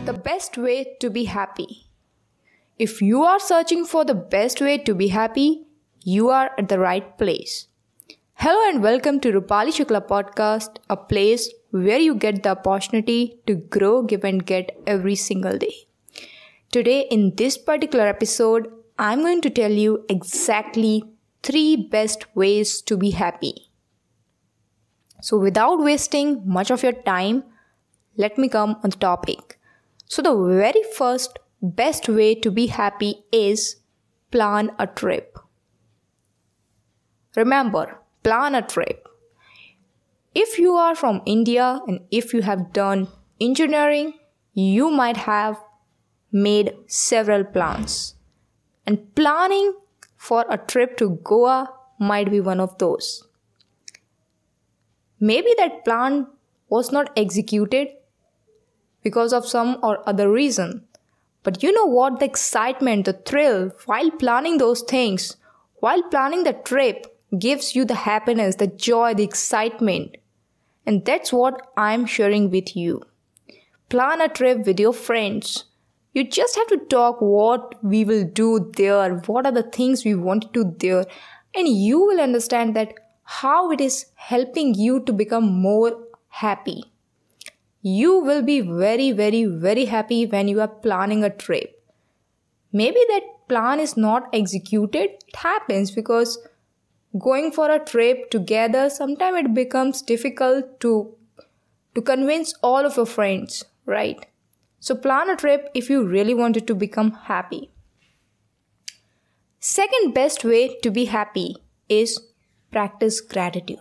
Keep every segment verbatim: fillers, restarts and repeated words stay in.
The best way to be happy. If you are searching for the best way to be happy, you are at the right place. Hello and welcome to Rupali Shukla Podcast, a place where you get the opportunity to grow, give and get every single day. Today in this particular episode, I'm going to tell you exactly three best ways to be happy. So without wasting much of your time, let me come on the topic. So the very first best way to be happy is plan a trip. Remember, plan a trip. If you are from India and if you have done engineering, you might have made several plans. And planning for a trip to Goa might be one of those. Maybe that plan was not executed because of some or other reason. But you know what? The excitement, the thrill while planning those things, while planning the trip gives you the happiness, the joy, the excitement. And that's what I'm sharing with you. Plan a trip with your friends. You just have to talk what we will do there, what are the things we want to do there, and you will understand that how it is helping you to become more happy. You will be very, very, very happy when you are planning a trip. Maybe that plan is not executed. It happens because going for a trip together, sometimes it becomes difficult to, to convince all of your friends, right? So plan a trip if you really wanted to become happy. Second best way to be happy is practice gratitude.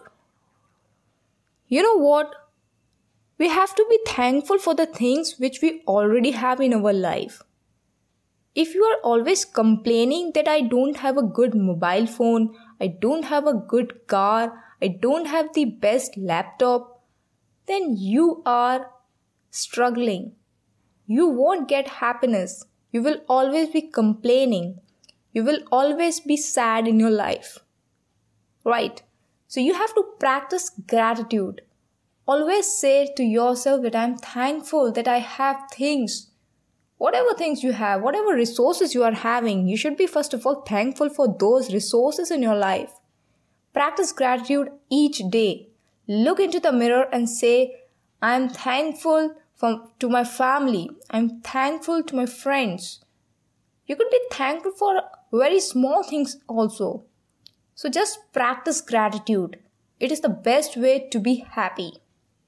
You know what? We have to be thankful for the things which we already have in our life. If you are always complaining that I don't have a good mobile phone, I don't have a good car, I don't have the best laptop, then you are struggling. You won't get happiness. You will always be complaining. You will always be sad in your life. Right? So you have to practice gratitude. Always say to yourself that I'm thankful that I have things. Whatever things you have, whatever resources you are having, you should be first of all thankful for those resources in your life. Practice gratitude each day. Look into the mirror and say, I'm thankful from, to my family. I'm thankful to my friends. You could be thankful for very small things also. So just practice gratitude. It is the best way to be happy.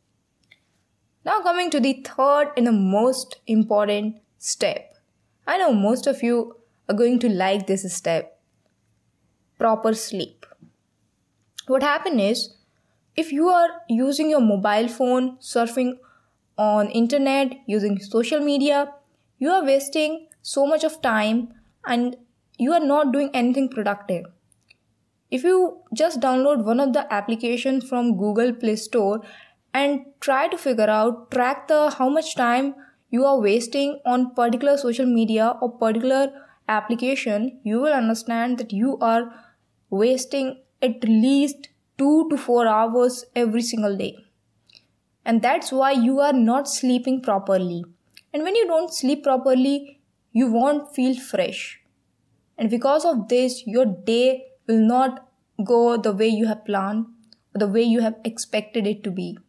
Now coming to the third and the most important step. I know most of you are going to like this step. Proper sleep. What happens is, if you are using your mobile phone, surfing on internet, using social media, you are wasting so much of time and you are not doing anything productive. If you just download one of the applications from Google Play Store and try to figure out, track the how much time you are wasting on particular social media or particular application, you will understand that you are wasting at least two to four hours every single day. And that's why you are not sleeping properly. And when you don't sleep properly, you won't feel fresh. And because of this, your day will not go the way you have planned or the way you have expected it to be.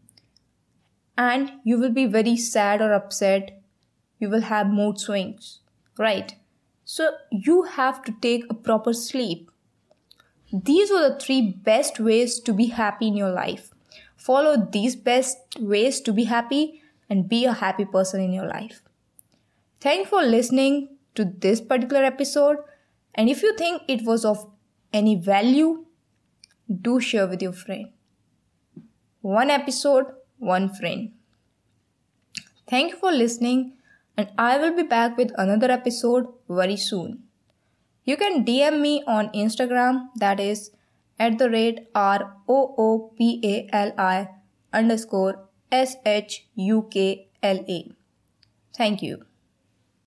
And you will be very sad or upset. You will have mood swings, right? So you have to take a proper sleep. These are the three best ways to be happy in your life. Follow these best ways to be happy and be a happy person in your life. Thank you for listening to this particular episode. And if you think it was of any value, do share with your friend. One episode, one friend. Thank you for listening, and I will be back with another episode very soon. You can D M me on Instagram, that is at the rate R O O P A L I underscore S H U K L A. Thank you.